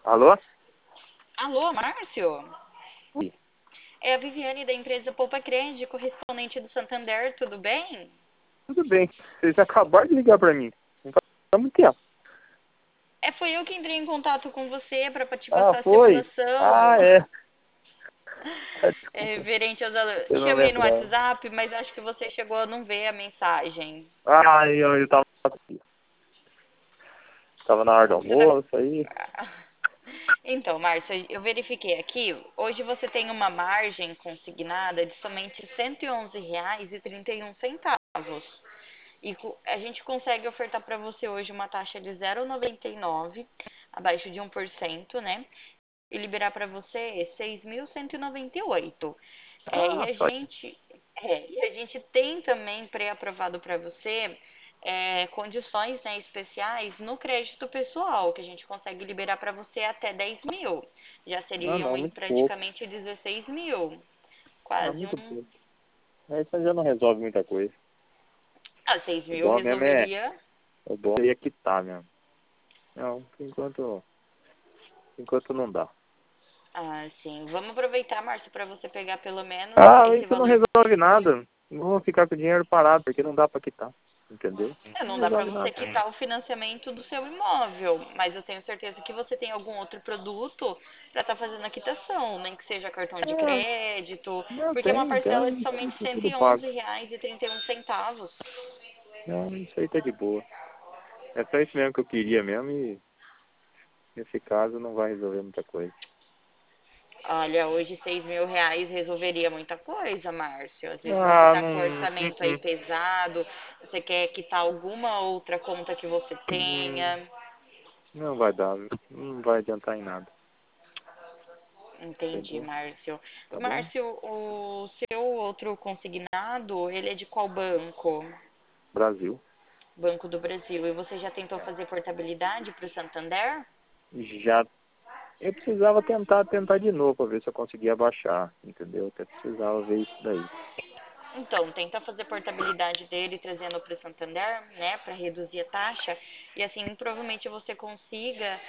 Alô? Alô, Márcio? Oi. É a Viviane da empresa Poupa Crédito, correspondente do Santander, tudo bem? Tudo bem. Vocês acabaram de ligar pra mim. Não faz muito tempo. Foi eu que entrei em contato com você para te Ah, passar a foi? Ah, simulação. é. Ah, desculpa. Referente aos Eu não Chamei no lembrava. WhatsApp, mas acho que você chegou a não ver a mensagem. Ah, eu tava na hora do Você tá... almoço aí. Então, Márcio, eu verifiquei aqui. Hoje você tem uma margem consignada de somente R$ 111,31. E a gente consegue ofertar para você hoje uma taxa de 0,99, abaixo de 1%, né? E liberar para você 6.198. É, e Ah, a só. gente e a gente tem também pré-aprovado para você condições, né, especiais no crédito pessoal, que a gente consegue liberar para você até 10 mil. Já Ah, seriam não, aí muito pouco. praticamente 16 mil. Ah, Quase muito um. pouco. Isso já não resolve muita coisa. 6 O mil bom mesmo é. resolveria. O bom seria quitar mesmo. Não, enquanto não dá. Sim. Vamos aproveitar, Márcio, para você pegar pelo menos Ah, esse isso não valor. resolve nada. Não vou ficar com o dinheiro parado, porque não dá pra quitar. Entendeu? Não Não dá para resolve você nada. quitar o financiamento do seu imóvel, mas eu tenho certeza que você tem algum outro produto para estar fazendo a quitação, nem que seja cartão de É, crédito, não, porque é uma parcela de tem, somente isso cento tudo e onze pago. reais e trinta e um centavos. Não, isso aí tá de boa. É só isso mesmo que eu queria mesmo e nesse caso não vai resolver muita coisa. Olha, hoje 6 mil reais resolveria muita coisa, Márcio. Às vezes você Ah, tá com o não. orçamento aí pesado, você quer quitar alguma outra conta que você tenha. Não vai dar, viu? Não vai adiantar em nada. Entendi, Entendeu? Márcio. Tá bom? Márcio, o seu outro consignado, ele é de qual banco? Brasil. Banco do Brasil. E você já tentou É. fazer portabilidade para o Santander? Já eu precisava tentar de novo pra ver se eu conseguia baixar, entendeu? Até precisava ver isso daí. Então, tenta fazer portabilidade dele trazendo para o Santander, né, para reduzir a taxa. E assim, provavelmente você consiga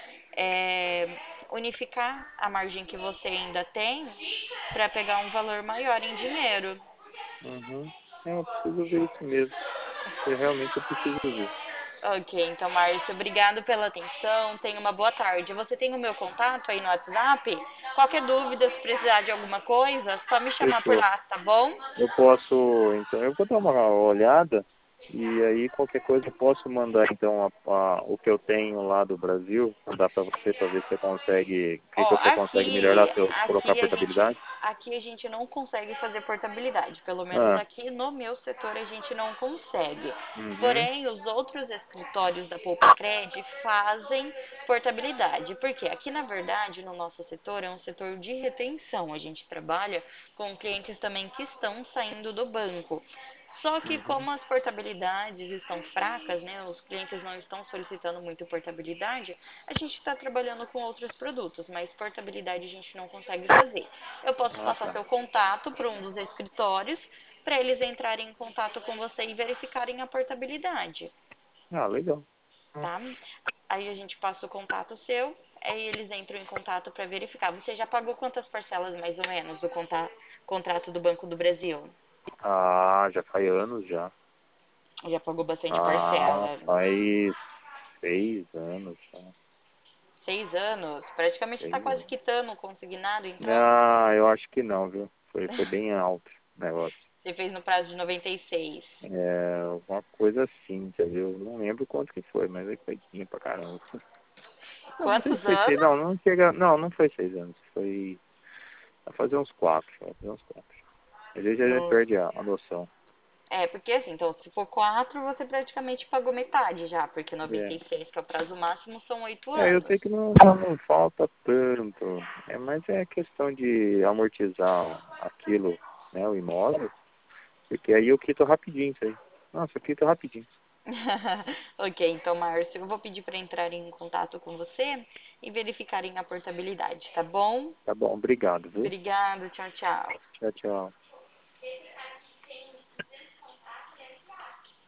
unificar a margem que você ainda tem para pegar um valor maior em dinheiro. Uhum. É, eu preciso ver isso mesmo. Realmente eu preciso ver. Ok, então, Márcio, obrigado pela atenção. Tenha uma boa tarde. Você tem o meu contato aí no WhatsApp? Qualquer dúvida, se precisar de alguma coisa, só me chamar por Fechou. lá, tá bom? Eu posso, então, eu vou dar uma olhada e aí qualquer coisa eu posso mandar então o que eu tenho lá do Brasil, mandar para você para ver se você consegue, ver se Ó, você consegue melhorar se eu colocar portabilidade. aqui a gente não consegue fazer portabilidade. Pelo menos Ah, aqui no meu setor a gente não consegue. uhum, Porém, os outros escritórios da Poupacred fazem portabilidade. Porque aqui, na verdade, no nosso setor é um setor de retenção. A gente trabalha com clientes também que estão saindo do banco. Só que uhum. como as portabilidades estão fracas, né, os clientes não estão solicitando muito portabilidade, a gente está trabalhando com outros produtos, mas portabilidade a gente não consegue fazer. Eu posso Ah, passar tá. seu contato para um dos escritórios para eles entrarem em contato com você e verificarem a portabilidade, Ah, legal. tá? Aí a gente passa o contato seu, aí eles entram em contato para verificar. Você já pagou quantas parcelas mais ou menos do contrato do Banco do Brasil? Ah, já faz anos já. Já pagou bastante Ah, parcela? faz 6 anos já. 6 anos? Praticamente está 6 quase anos. quitando o consignado, então. Ah, eu acho que não, viu? Foi bem alto o negócio. Você fez no prazo de 96. É, uma coisa assim, entendeu? Não lembro quanto que foi, mas foi dinheiro pra caramba. Não, não sei se Quantos foi seis, anos? não chega, não foi 6 anos, foi, vai fazer uns 4, vai fazer uns 4. Às vezes a gente No... perde a noção. Porque assim, então, se for 4, você praticamente pagou metade já, porque É. 96, que é o prazo máximo, são 8 Eu anos. sei que não falta tanto, mas é questão de amortizar aquilo, né, o imóvel, porque aí eu quito rapidinho isso aí. Nossa, eu quito rapidinho. Ok, então, Márcio, eu vou pedir para entrar em contato com você e verificarem a portabilidade, tá bom? Tá bom, obrigado, viu? Obrigada, tchau, tchau. Tchau, tchau.